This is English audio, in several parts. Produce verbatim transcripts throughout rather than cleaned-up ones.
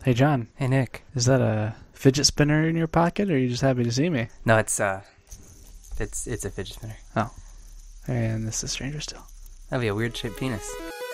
Hey, John. Hey, Nick. Is that a fidget spinner in your pocket, or are you just happy to see me? No, it's uh, it's it's a fidget spinner. Oh. And this is Stranger Still. That'd be a weird shaped penis.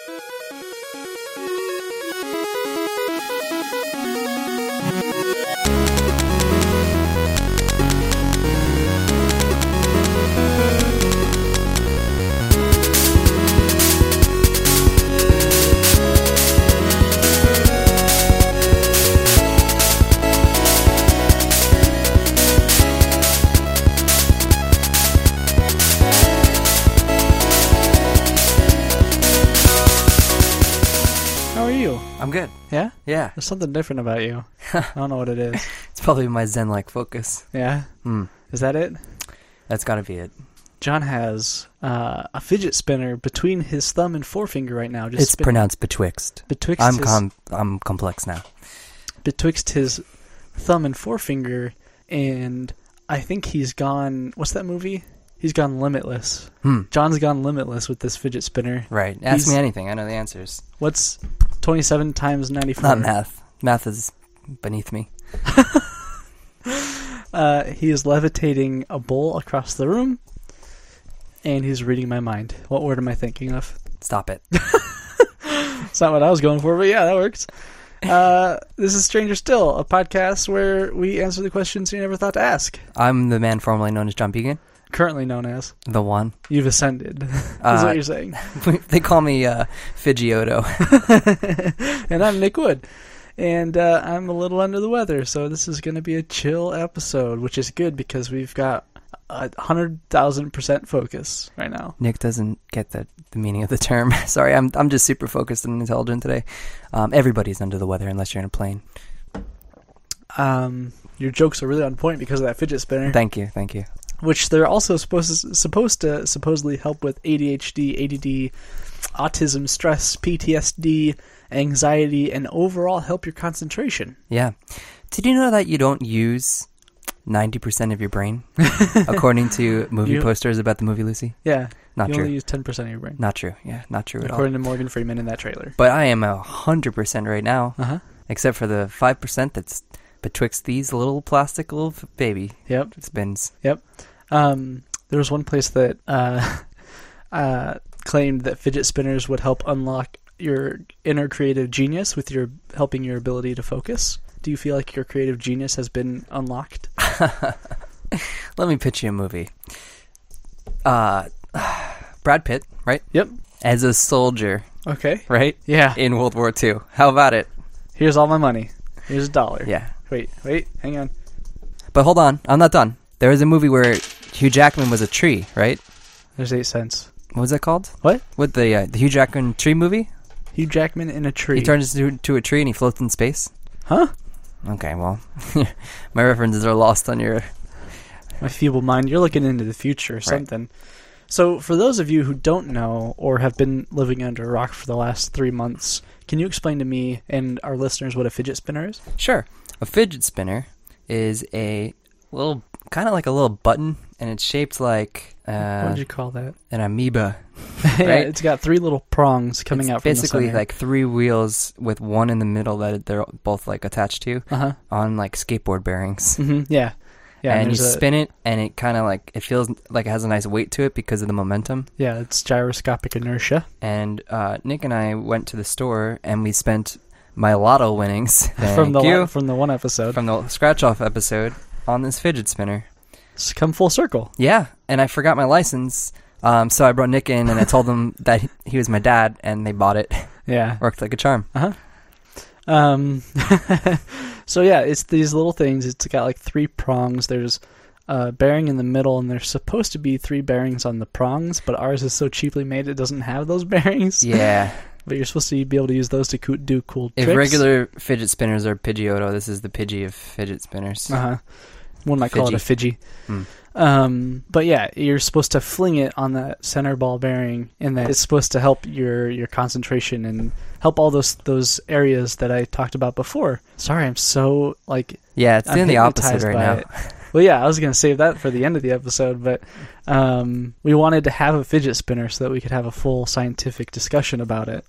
I'm good. Yeah? Yeah. There's something different about you. I don't know what it is. It's probably my Zen-like focus. Yeah? Hmm. Is that it? That's gotta be it. John has uh, a fidget spinner between his thumb and forefinger right now. Just it's spinning. pronounced betwixt. Betwixt I'm his, com- I'm complex now. Betwixt his thumb and forefinger, and I think he's gone... What's that movie? He's gone limitless. Hmm. John's gone limitless with this fidget spinner. Right. Ask He's, me anything. I know the answers. What's twenty-seven times ninety-four? Not math. Math is beneath me. uh, he is levitating a bowl across the room, and he's reading my mind. What word am I thinking of? Stop it. It's not what I was going for, but yeah, that works. Uh, this is Stranger Still, a podcast where we answer the questions you never thought to ask. I'm the man formerly known as John Began. Currently known as. The one. You've ascended, is uh, what you're saying. They call me uh, Fidgioto. And I'm Nick Wood. And uh, I'm a little under the weather, so this is going to be a chill episode, which is good because we've got a one hundred thousand percent focus right now. Nick doesn't get the, the meaning of the term. Sorry, I'm I'm just super focused and intelligent today. Um, everybody's under the weather unless you're in a plane. Um, your jokes are really on point because of that fidget spinner. Thank you, thank you. Which they're also supposed to, supposed to supposedly help with A D H D, A D D, autism, stress, P T S D, anxiety, and overall help your concentration. Yeah. Did you know that you don't use ninety percent of your brain, according to movie you, posters about the movie Lucy? Yeah. Not you true. only use ten percent of your brain. Not true. Yeah, not true at all. According to Morgan Freeman in that trailer. But I am one hundred percent right now, uh-huh. except for the five percent that's betwixt these little plastic little baby yep. spins. Yep. Um, there was one place that uh, uh, claimed that fidget spinners would help unlock your inner creative genius with your helping your ability to focus. Do you feel like your creative genius has been unlocked? Let me pitch you a movie. Uh, Brad Pitt, right? Yep. As a soldier. Okay. Right? Yeah. In World War Two. How about it? Here's all my money. Here's a dollar. Yeah. Wait, wait, hang on. But hold on, I'm not done. There was a movie where Hugh Jackman was a tree, right? There's eight cents. What was that called? What? With the uh, the Hugh Jackman tree movie? Hugh Jackman in a tree. He turns into to a tree and he floats in space. Huh? Okay, well, my references are lost on your... My feeble mind. You're looking into the future or something. Right. So, for those of you who don't know or have been living under a rock for the last three months, can you explain to me and our listeners what a fidget spinner is? Sure. A fidget spinner is a little, kind of like a little button, and it's shaped like... Uh, what did you call that? An amoeba. Yeah, right? It's got three little prongs coming it's out from the basically center. like three wheels with one in the middle that they're both like attached to uh-huh. on like skateboard bearings. Mm-hmm. Yeah. Yeah, and, and you a, spin it, and it kind of like, it feels like it has a nice weight to it because of the momentum. Yeah, it's gyroscopic inertia. And uh, Nick and I went to the store, and we spent my lotto winnings from the you, one, from the one episode, from the scratch-off episode, on this fidget spinner. It's come full circle. Yeah, and I forgot my license, um, so I brought Nick in, and I told them that he was my dad, and they bought it. Yeah. Worked like a charm. Uh-huh. Um, so yeah, it's these little things. It's got like three prongs. There's a bearing in the middle, and there's supposed to be three bearings on the prongs, but ours is so cheaply made it doesn't have those bearings. Yeah. But you're supposed to be able to use those to co- do cool if tricks. If regular fidget spinners are Pidgeotto, this is the Pidgey of fidget spinners. Uh-huh. One might call it a Fidgey. Mm. Um, but yeah, you're supposed to fling it on that center ball bearing, and then it's supposed to help your, your concentration and help all those those areas that I talked about before. Sorry, I'm so like yeah, it's I'm doing the opposite right now. It. Well, yeah, I was gonna save that for the end of the episode, but um, we wanted to have a fidget spinner so that we could have a full scientific discussion about it.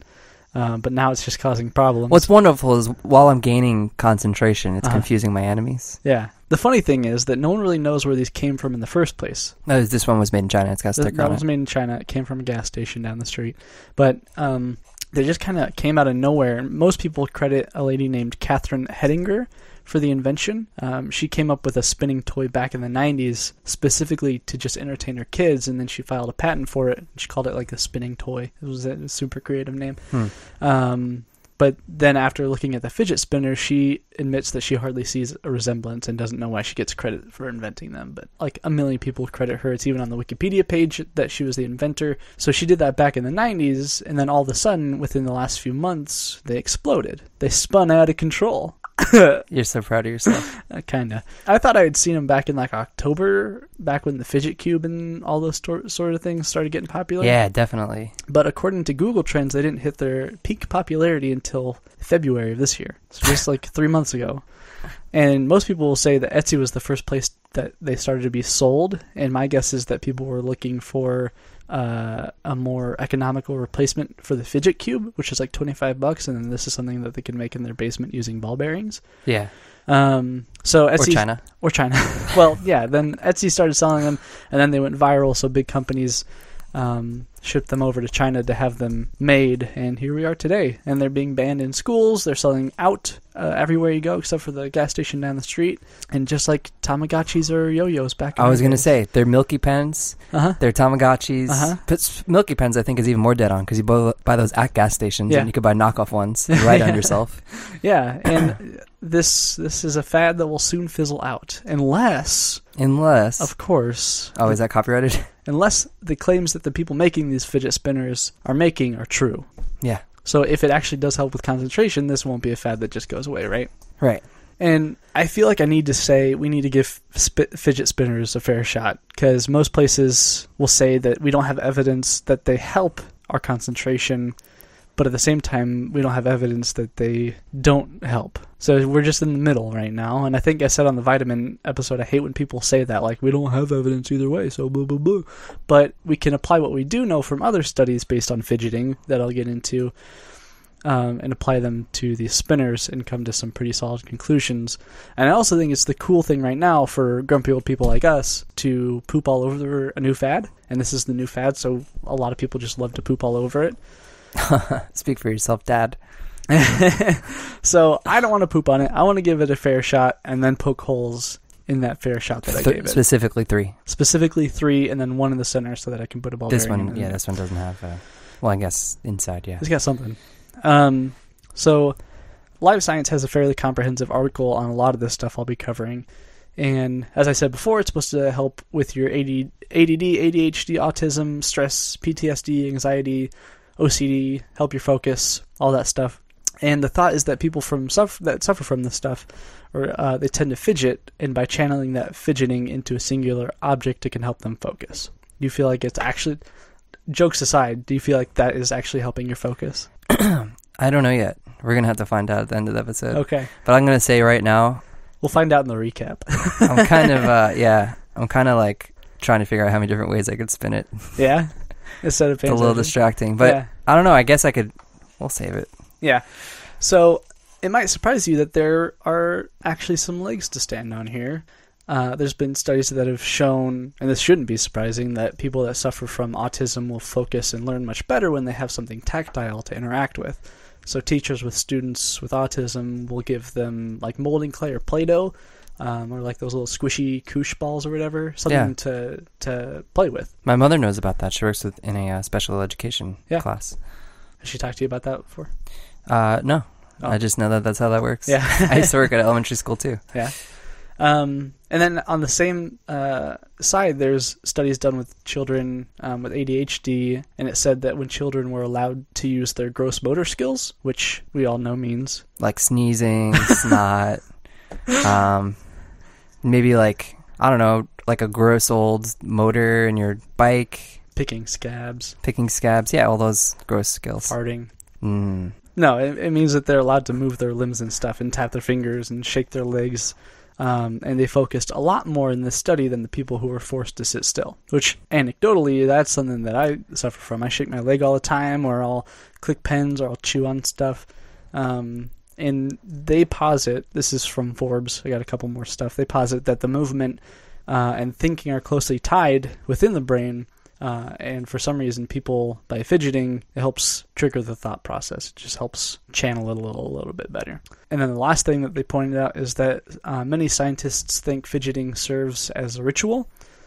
Um, but now it's just causing problems. What's wonderful is while I'm gaining concentration, it's Uh-huh. confusing my enemies. Yeah. The funny thing is that no one really knows where these came from in the first place. Oh, this one was made in China. It's got a Th- sticker that on was it. made in China. It came from a gas station down the street. But um, they just kind of came out of nowhere. Most people credit a lady named Catherine Hettinger for the invention. Um, she came up with a spinning toy back in the nineties specifically to just entertain her kids, and then she filed a patent for it. She called it like the spinning toy. It was a super creative name. Hmm. Um, but then after looking at the fidget spinner, she admits that she hardly sees a resemblance and doesn't know why she gets credit for inventing them. But like a million people credit her. It's even on the Wikipedia page that she was the inventor. So she did that back in the nineties, and then all of a sudden, within the last few months, they exploded. They spun out of control. You're so proud of yourself. Uh, kinda. I thought I had seen them back in like October, back when the fidget cube and all those tor- sort of things started getting popular. Yeah, definitely. But according to Google Trends, they didn't hit their peak popularity until February of this year. So just like three months ago. And most people will say that Etsy was the first place that they started to be sold. And my guess is that people were looking for uh, a more economical replacement for the fidget cube, which is like twenty-five bucks. And then this is something that they can make in their basement using ball bearings. Yeah. Um, so Etsy, Or China. Or China. Well, yeah, then Etsy started selling them, and then they went viral, so big companies um, shipped them over to China to have them made, and here we are today. And they're being banned in schools. They're selling out uh, everywhere you go, except for the gas station down the street. And just like Tamagotchis or yo-yos back in I was the going to days. say, they're Milky Pens, Uh-huh. they're Tamagotchis. Uh-huh. But Milky Pens, I think, is even more dead on because you bo- buy those at gas stations Yeah. and you could buy knockoff ones and write on yourself. Yeah, and this this is a fad that will soon fizzle out. Unless, Unless... of course... Oh, is that copyrighted? Unless the claims that the people making these fidget spinners are making are true. Yeah. So if it actually does help with concentration, this won't be a fad that just goes away, right? Right. And I feel like I need to say we need to give sp- fidget spinners a fair shot, because most places will say that we don't have evidence that they help our concentration, but at the same time, we don't have evidence that they don't help. So we're just in the middle right now. And I think I said on the vitamin episode, I hate when people say that, like, we don't have evidence either way, so blah, blah, blah. But we can apply what we do know from other studies based on fidgeting that I'll get into, um, and apply them to these spinners and come to some pretty solid conclusions. And I also think it's the cool thing right now for grumpy old people like us to poop all over a new fad. And this is the new fad, so a lot of people just love to poop all over it. Speak for yourself, Dad. So I don't want to poop on it. I want to give it a fair shot and then poke holes in that fair shot that I Th- gave it. Specifically three. Specifically three, and then one in the center so that I can put a ball This bearing one, in yeah, it. this one doesn't have... Uh, well, I guess inside, yeah. It's got something. Um, so Live Science has a fairly comprehensive article on a lot of this stuff I'll be covering. And as I said before, it's supposed to help with your A D, A D D, A D H D, autism, stress, P T S D, anxiety, O C D, help your focus, all that stuff. And the thought is that people from suffer, that suffer from this stuff, or uh, they tend to fidget, and by channeling that fidgeting into a singular object, it can help them focus. Do you feel like it's actually, jokes aside, do you feel like that is actually helping your focus? I don't know yet. We're going to have to find out at the end of the episode. Okay. But I'm going to say right now, We'll find out in the recap. I'm kind of, uh, yeah, I'm kind of like trying to figure out how many different ways I could spin it. Yeah? Instead of It's paying a little attention. distracting. But Yeah. I don't know. I guess I could, we'll save it. Yeah. So it might surprise you that there are actually some legs to stand on here. Uh, there's been studies that have shown, and this shouldn't be surprising, that people that suffer from autism will focus and learn much better when they have something tactile to interact with. So teachers with students with autism will give them like molding clay or Play-Doh, um, or like those little squishy koosh balls or whatever, something Yeah. to to play with. My mother knows about that. She works with in a uh, special education Yeah. class. Has she talked to you about that before? Uh, no. Oh. I just know that that's how that works. Yeah. I used to work at elementary school too. Yeah. Um, and then on the same uh, side, there's studies done with children um, with A D H D, and it said that when children were allowed to use their gross motor skills, which we all know means... Like sneezing, snot, um, maybe like, I don't know, like a gross old motor in your bike, Picking scabs, picking scabs. Yeah, all those gross skills. farting. Mm. No, it, it means that they're allowed to move their limbs and stuff and tap their fingers and shake their legs Um, and they focused a lot more in this study than the people who were forced to sit still, which anecdotally, that's something that I suffer from. I shake my leg all the time, or I'll click pens, or I'll chew on stuff. Um, and they posit, this is from Forbes, I got a couple more stuff, they posit that the movement uh, and thinking are closely tied within the brain. Uh, and for some reason, people, by fidgeting, it helps trigger the thought process. It just helps channel it a little, a little bit better. And then the last thing that they pointed out is that uh, many scientists think fidgeting serves as a ritual.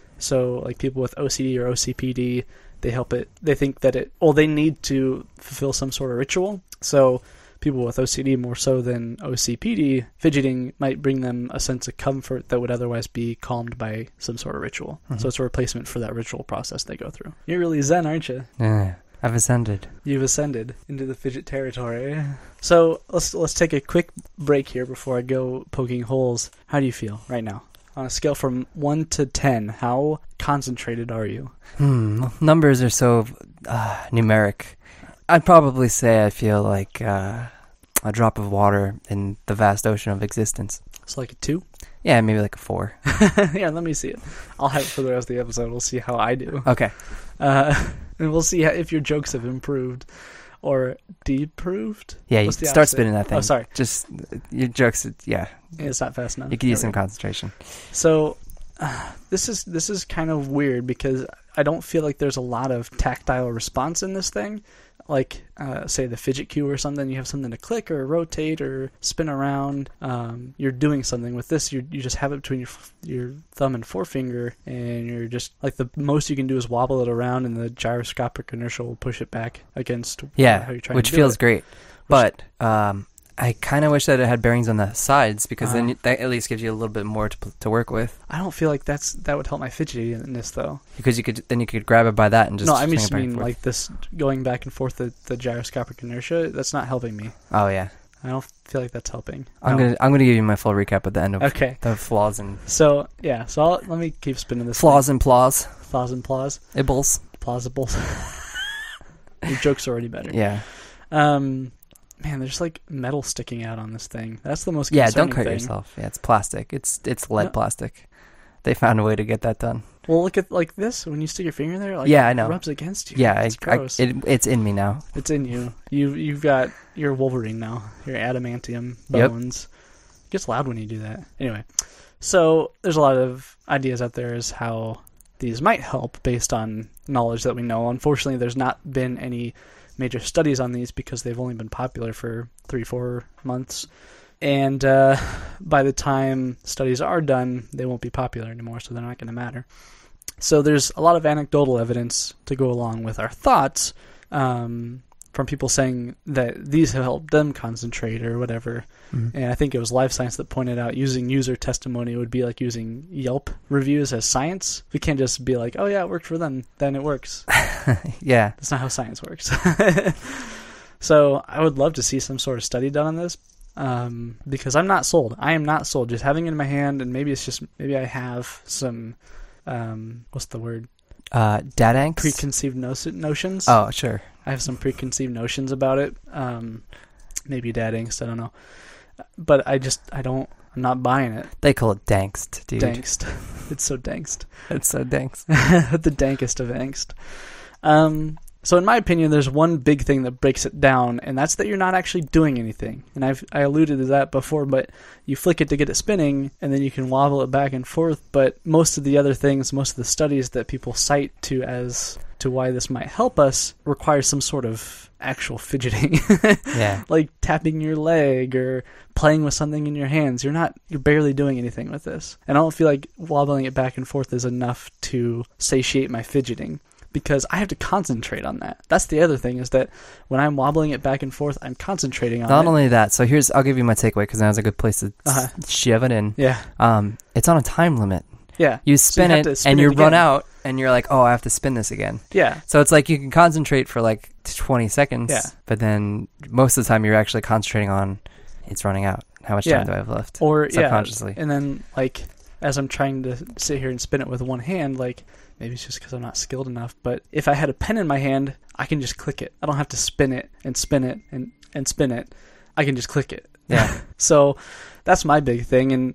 So, like people with O C D or O C P D, they help it. They think that it, well, they need to fulfill some sort of ritual. So, people with O C D more so than O C P D, fidgeting might bring them a sense of comfort that would otherwise be calmed by some sort of ritual. Mm-hmm. So it's a replacement for that ritual process they go through. You're really zen, aren't you? Yeah, I've ascended. You've ascended into the fidget territory. So let's let's take a quick break here before I go poking holes. How do you feel right now? On a scale from one to ten, how concentrated are you? Hmm, numbers are so uh, numeric. I'd probably say I feel like uh, a drop of water in the vast ocean of existence. It's like a two? Yeah, maybe like a four. Yeah, let me see it. I'll have it for the rest of the episode. We'll see how I do. Okay. Uh, and we'll see how, if your jokes have improved or deproved. Yeah, you What's the start opposite? spinning that thing. Oh, sorry. Just, your jokes, yeah. It's not fast enough. You could use There some we go. concentration. So, uh, this is this is kind of weird because I don't feel like there's a lot of tactile response in this thing. Like, uh, say, the fidget cube or something, you have something to click or rotate or spin around. Um, you're doing something with this. You you just have it between your your thumb and forefinger, and you're just, like, the most you can do is wobble it around, and the gyroscopic inertia will push it back against Yeah, how you're trying which to do feels it. great. But um, I kind of wish that it had bearings on the sides, because Uh-huh. then you, that at least gives you a little bit more to to work with. I don't feel like that's that would help my fidgetiness, though. Because you could then you could grab it by that and just no, I swing just it back and mean forth. like this going back and forth, the, the gyroscopic inertia. That's not helping me. Oh yeah, I don't feel like that's helping. I'm No. gonna I'm gonna give you my full recap at the end of Okay. the flaws and So yeah, so I'll, let me keep spinning this. flaws and plaws, thing. Flaws and plaws, ibbles. plausible. Your joke's already better. Yeah, Um, man, there's like metal sticking out on this thing. That's the most yeah. concerning Don't cut thing. yourself. Yeah, it's plastic. It's it's lead No. plastic. They found a way to get that done. Well, look at like this. When you stick your finger in there, like Yeah, I it know. rubs against you. Yeah, it's I, I, gross. it, it's in me now. It's in you. You you've got your Wolverine now. Your adamantium Yep. bones. It gets loud when you do that. Anyway, so there's a lot of ideas out there as how these might help based on knowledge that we know. Unfortunately, there's not been any major studies on these because they've only been popular for three, four months. And uh, by the time studies are done, they won't be popular anymore, so they're not going to matter. So there's a lot of anecdotal evidence to go along with our thoughts um, from people saying that these have helped them concentrate or whatever. Mm-hmm. And I think it was Life Science that pointed out using user testimony would be like using Yelp reviews as science. We can't just be like, oh yeah, it worked for them, then it works. Yeah, That's not how science works. So I would love to see some sort of study done on this. Um, because I'm not sold. I am not sold. Just having it in my hand, and maybe it's just maybe I have some um, what's the word? uh, dad angst. Preconceived no- notions. Oh, sure. I have some preconceived notions about it. Um, maybe dad angst. I don't know. But I just I don't. I'm not buying it. They call it dankst, dude. Dankst. It's so dankst. It's so dankst. The dankest of angst. Um, so in my opinion, there's one big thing that breaks it down, and that's that you're not actually doing anything. And I've I alluded to that before, but you flick it to get it spinning, and then you can wobble it back and forth. But most of the other things, most of the studies that people cite to as to why this might help us require some sort of actual fidgeting. Yeah. Like tapping your leg or playing with something in your hands. You're not, you're barely doing anything with this. And I don't feel like wobbling it back and forth is enough to satiate my fidgeting, because I have to concentrate on that. That's the other thing, is that when I'm wobbling it back and forth, I'm concentrating on Not it. only that, so here's I'll give you my takeaway because that's a good place to Uh-huh. s- shove it in. Yeah. Um, it's on a time limit. Yeah. You So spin have it to spin and it you run again. out, and you're like, oh, I have to spin this again. Yeah. So it's like you can concentrate for like twenty seconds, Yeah. but then most of the time you're actually concentrating on it's running out. How much Yeah. time do I have left? Or, yeah. Subconsciously. And then, like, as I'm trying to sit here and spin it with one hand, like, maybe it's just because I'm not skilled enough, but if I had a pen in my hand, I can just click it. I don't have to spin it and spin it and, and spin it. I can just click it. Yeah. So that's my big thing. And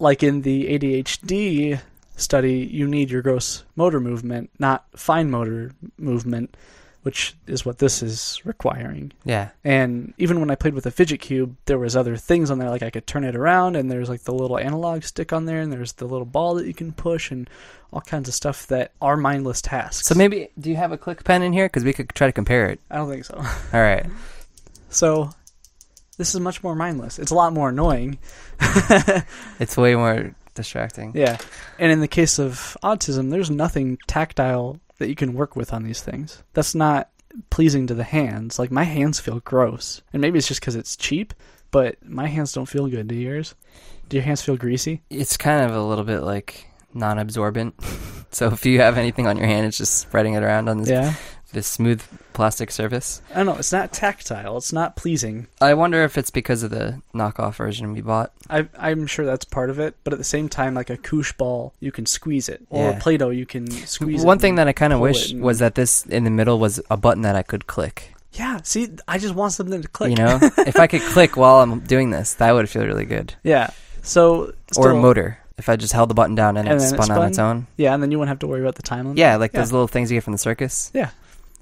like in the A D H D study, you need your gross motor movement, not fine motor movement, which is what this is requiring. Yeah. And even when I played with the fidget cube, there was other things on there, like I could turn it around, and there's like the little analog stick on there, and there's the little ball that you can push, and all kinds of stuff that are mindless tasks. So maybe, do you have a click pen in here? Because we could try to compare it. I don't think so. All right. So this is much more mindless. It's a lot more annoying. It's way more distracting. Yeah. And in the case of autism, there's nothing tactile that you can work with on these things. That's not pleasing to the hands. Like, my hands feel gross. And maybe it's just because it's cheap, but my hands don't feel good. Do yours? Do your hands feel greasy? It's kind of a little bit like non-absorbent. So if you have anything on your hand, it's just spreading it around on this, Yeah. this smooth plastic surface. I don't know. It's not tactile. It's not pleasing. I wonder if it's because of the knockoff version we bought. I, I'm sure that's part of it, but at the same time, like a koosh ball, you can squeeze it. Or Yeah. Play-Doh, you can squeeze it. One thing that I kind of pull wish it and- was that this in the middle was a button that I could click. Yeah, see, I just want something to click. You know? If I could click while I'm doing this, that would feel really good. Yeah. So Or a still- motor. If I just held the button down and, And it then it spun on its spun? own. Yeah, and then you wouldn't have to worry about the time limit. Yeah, like Yeah. those little things you get from the circus. Yeah,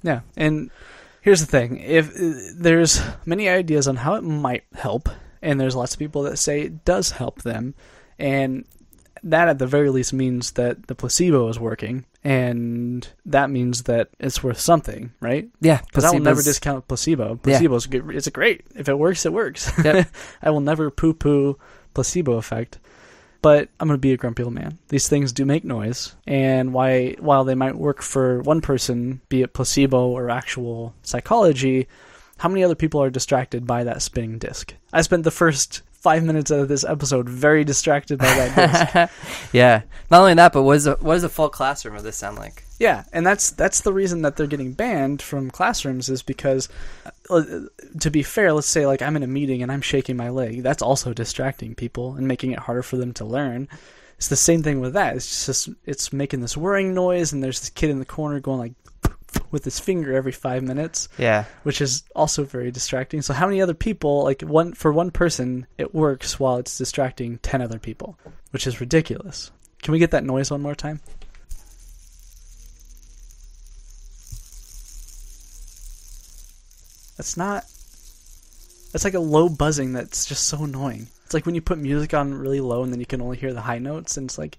and here's the thing. If uh, there's many ideas on how it might help, and there's lots of people that say it does help them, and that at the very least means that the placebo is working, and that means that it's worth something, right? Yeah. Because I will never placebos- discount placebo. Yeah. Placebo's good. It's great. If it works, it works. Yep. I will never poo-poo placebo effect. But I'm going to be a grumpy old man. These things do make noise, and why, while they might work for one person, be it placebo or actual psychology, how many other people are distracted by that spinning disc? I spent the first five minutes of this episode very distracted by that disc. Yeah. Not only that, but what, is a, what does a full classroom of this sound like? Yeah, and that's that's the reason that they're getting banned from classrooms is because, uh, to be fair, let's say like I'm in a meeting and I'm shaking my leg. That's also distracting people and making it harder for them to learn. It's the same thing with that. It's just it's making this whirring noise, and there's this kid in the corner going like with his finger every five minutes, Yeah. which is also very distracting. So how many other people, like one for one person, it works while it's distracting ten other people, which is ridiculous. Can we get that noise one more time? That's not... That's like a low buzzing that's just so annoying. It's like when you put music on really low and then you can only hear the high notes, and it's like...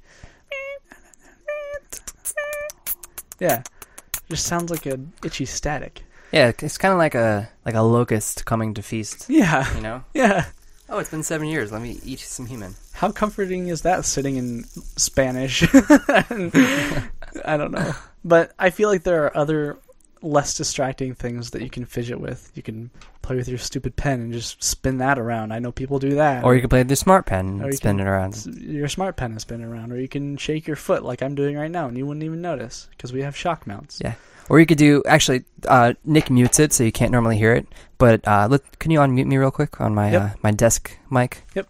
Yeah. It just sounds like an itchy static. Yeah, it's kind of like a like a locust coming to feast, Yeah. you know? Yeah. Oh, it's been seven years. Let me eat some human. How comforting is that sitting in Spanish? I don't know. But I feel like there are other less distracting things that you can fidget with. You can play with your stupid pen and just spin that around. I know people do that. Or you can play with your smart pen Or and you spin can- it around. Your smart pen is spinning around. Or you can shake your foot like I'm doing right now and you wouldn't even notice because we have shock mounts. Yeah. Or you could do, actually, uh, Nick mutes it so you can't normally hear it. But uh, let, can you unmute me real quick on my Yep. uh, my desk mic? Yep.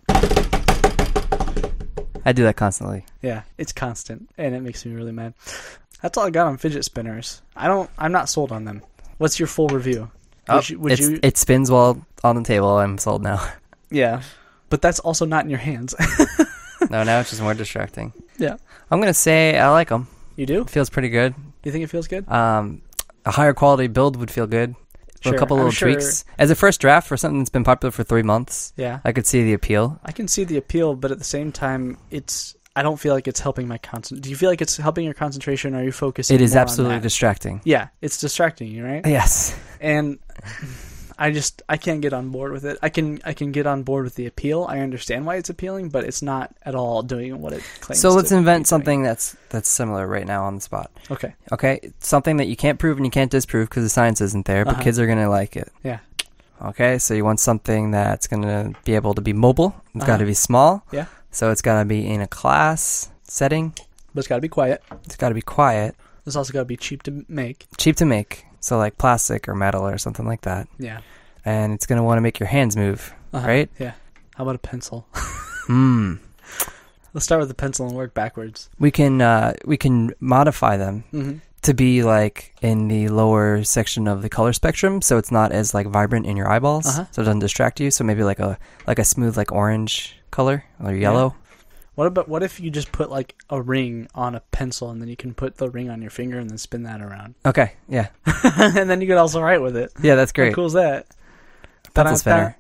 I do that constantly. Yeah, it's constant and it makes me really mad. That's all I got on fidget spinners. I don't. I'm not sold on them. What's your full review? Oh, Would you, would it's, you? it spins while on the table. I'm sold now. Yeah, but that's also not in your hands. No, now it's just more distracting. Yeah. I'm going to say I like them. You do? It feels pretty good. You think it feels good? Um, a higher quality build would feel good. Sure, a couple I'm little sure- tweaks. As a first draft for something that's been popular for three months, Yeah, I could see the appeal. I can see the appeal, but at the same time, it's. I don't feel like it's helping my concent. Do you feel like it's helping your concentration? Or are you focusing? It is more on absolutely that? distracting. Yeah, it's distracting you, right? Yes. And I just I can't get on board with it. I can I can get on board with the appeal. I understand why it's appealing, but it's not at all doing what it claims. So let's to be invent doing. something that's that's similar right now on the spot. Okay. Okay, something that you can't prove and you can't disprove because the science isn't there, but Uh-huh. kids are gonna like it. Yeah. Okay, so you want something that's gonna be able to be mobile. It's got to Uh-huh. be small. Yeah. So it's got to be in a class setting. But it's got to be quiet. It's got to be quiet, It's also got to be cheap to make. cheap to make. So like plastic or metal or something like that. Yeah. And it's gonna want to make your hands move, Uh-huh. right? Yeah. How about a pencil? Hmm. Let's start with the pencil and work backwards. We can uh, we can modify them Mm-hmm. to be like in the lower section of the color spectrum, so it's not as like vibrant in your eyeballs, Uh-huh. so it doesn't distract you. So maybe like a like a smooth like orange color or yellow. What about what if you just put like a ring on a pencil and then you can put the ring on your finger and then spin that around? Okay, yeah. And then you could also write with it. Yeah, that's great. How cool is that? Pencil spinner.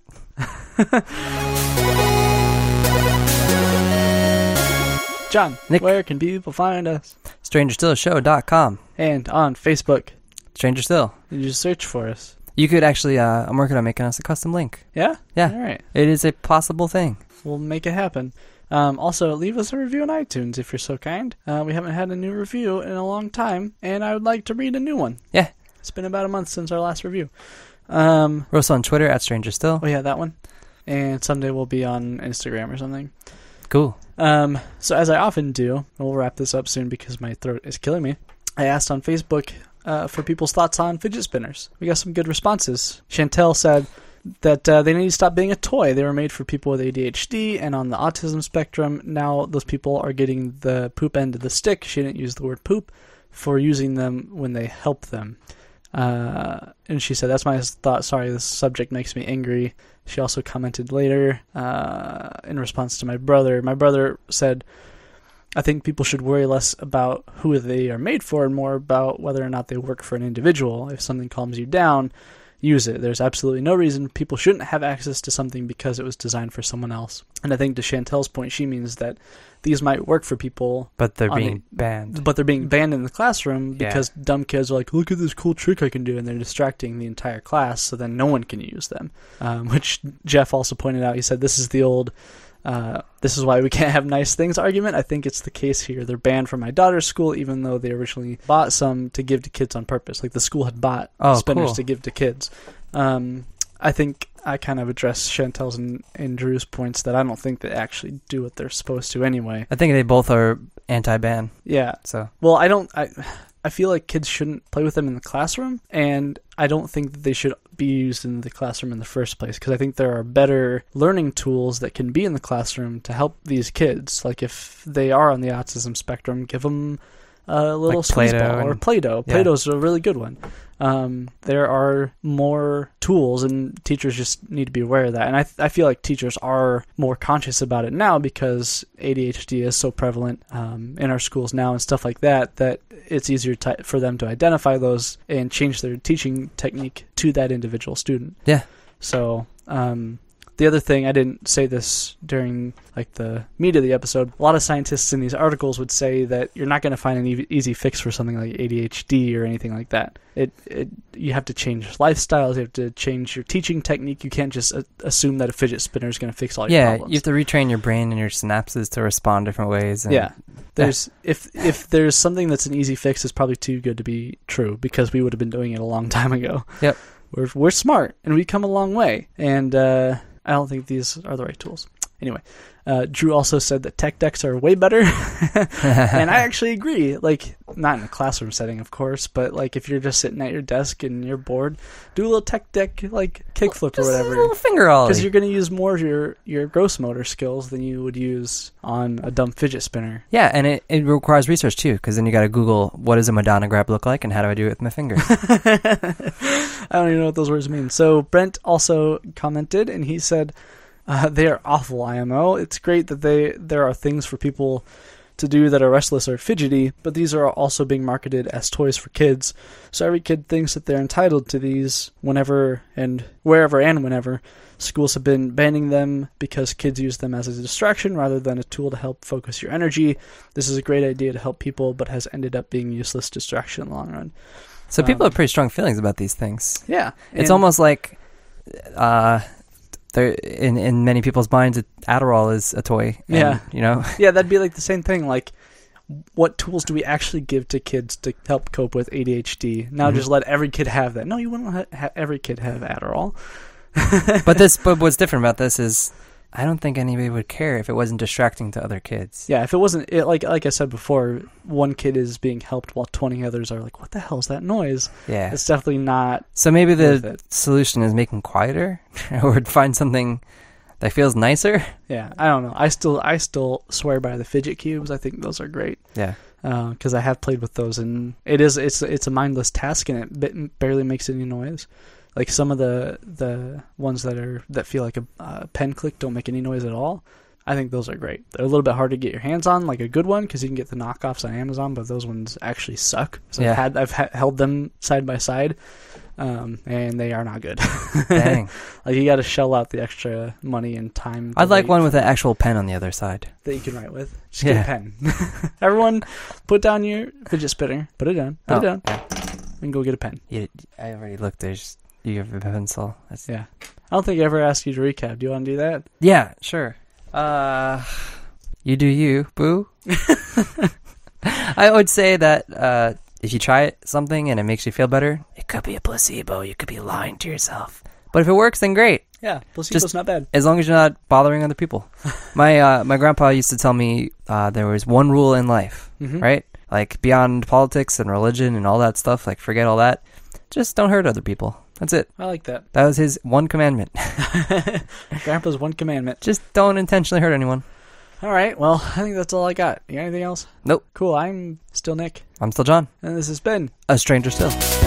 John, Nick. Where can people find us? stranger still show dot com. And on Facebook. Stranger Still. You just search for us. You could actually, uh, I'm working on making us a custom link. Yeah? Yeah. All right. It is a possible thing. We'll make it happen. Um, also, leave us a review on iTunes if you're so kind. Uh, we haven't had a new review in a long time, and I would like to read a new one. Yeah. It's been about a month since our last review. Um, We're also on Twitter at Stranger Still. oh, yeah, that one. And someday we'll be on Instagram or something. Cool. Um, so as I often do, and we'll wrap this up soon because my throat is killing me, I asked on Facebook uh, for people's thoughts on fidget spinners. We got some good responses. Chantel said that uh, they need to stop being a toy. They were made for people with A D H D and on the autism spectrum. Now those people are getting the poop end of the stick. She didn't use the word poop for using them when they help them. Uh, and she said, that's my thought. Sorry, this subject makes me angry. She also commented later uh, in response to my brother. My brother said, I think people should worry less about who they are made for and more about whether or not they work for an individual. If something calms you down, use it. There's absolutely no reason people shouldn't have access to something because it was designed for someone else. And I think to Chantel's point, she means that these might work for people. But they're on being a- banned. But they're being banned in the classroom Yeah. because dumb kids are like, look at this cool trick I can do, and they're distracting the entire class, so then no one can use them. Um, which Jeff also pointed out. He said this is the old, uh, this is why we can't have nice things argument. I think it's the case here. They're banned from my daughter's school, even though they originally bought some to give to kids on purpose. Like the school had bought Oh, spinners cool. to give to kids. Um, I think I kind of addressed Chantel's and, and Drew's points that I don't think they actually do what they're supposed to anyway. I think they both are anti-ban. Yeah. So Well, I don't. I I feel like kids shouldn't play with them in the classroom, and I don't think that they should be used in the classroom in the first place, because I think there are better learning tools that can be in the classroom to help these kids. Like if they are on the autism spectrum, give them a little Like squeeze Play-Doh ball or and- Play-Doh. yeah. Play-Doh's a really good one. Um, there are more tools, and teachers just need to be aware of that. And I th- I feel like teachers are more conscious about it now because A D H D is so prevalent um, in our schools now and stuff like that, that it's easier to, for them to identify those and change their teaching technique to that individual student. Yeah. So um, the other thing, I didn't say this during like the meat of the episode, a lot of scientists in these articles would say that you're not going to find an e- easy fix for something like A D H D or anything like that. It, it you have to change lifestyles, you have to change your teaching technique. You can't just uh, assume that a fidget spinner is going to fix all your yeah, problems. you have to retrain your brain and your synapses to respond different ways. And Yeah. There's if if there's something that's an easy fix, it's probably too good to be true, because we would have been doing it a long time ago. Yep. We're we're smart and we've come a long way, and uh, I don't think these are the right tools. Anyway, uh, Drew also said that tech decks are way better, and I actually agree. Like, not in a classroom setting, of course, but like if you're just sitting at your desk and you're bored, do a little tech deck, like kickflip or Just a whatever. little finger ollie. Because you're going to use more of your, your gross motor skills than you would use on a dumb fidget spinner. Yeah, and it, it requires research too, because then you got to Google what does a Madonna grab look like and how do I do it with my fingers. I don't even know what those words mean. So Brent also commented, and he said, uh, they are awful, I M O. It's great that they there are things for people to do that are restless or fidgety, but these are also being marketed as toys for kids. So every kid thinks that they're entitled to these whenever and wherever and whenever. Schools have been banning them because kids use them as a distraction rather than a tool to help focus your energy. This is a great idea to help people, but has ended up being useless distraction in the long run. So people Um, have pretty strong feelings about these things. Yeah. It's and- almost like uh, there in in many people's minds, Adderall is a toy. And, Yeah. you know. Yeah, that'd be like the same thing. Like, what tools do we actually give to kids to help cope with A D H D? Now Mhm. just let every kid have that. No, you wouldn't let ha- every kid have Adderall. But this, but what's different about this is, I don't think anybody would care if it wasn't distracting to other kids. Yeah, if it wasn't, it, like like I said before, one kid is being helped while twenty others are like, what the hell is that noise? Yeah. It's definitely not So maybe worth the it. solution is making quieter, or find something that feels nicer. Yeah, I don't know. I still I still swear by the fidget cubes. I think those are great. Yeah. Because I have played with those, and it is it's it's a mindless task, and it bit- barely makes any noise. Like some of the the ones that are that feel like a uh, pen click don't make any noise at all. I think those are great. They're a little bit hard to get your hands on, like a good one, because you can get the knockoffs on Amazon, but those ones actually suck. So Yeah. I've had I've ha- held them side by side, um, and they are not good. Dang. Like you got to shell out the extra money and time. to I'd like wait one with an actual pen on the other side. that you can write with. Just Yeah. get a pen. Everyone, put down your fidget spinner. Put it down. Put Oh, it down. yeah. And go get a pen. You, I already looked. There's you have a pencil. That's, Yeah. I don't think I ever asked you to recap. Do you want to do that? Yeah, sure. Uh, you do you, boo. I would say that uh, if you try it, something and it makes you feel better, it could be a placebo. You could be lying to yourself. But if it works, then great. Yeah, placebo's Just- not bad. As long as you're not bothering other people. my uh, my grandpa used to tell me uh, there was one rule in life, Mm-hmm. right? Like beyond politics and religion and all that stuff. Like forget all that. Just don't hurt other people. That's it. I like that. That was his one commandment. Grandpa's one commandment. Just don't intentionally hurt anyone. All right, well, I think that's all I got. You got anything else? Nope. Cool, I'm still Nick, I'm still John. and this has been A stranger still.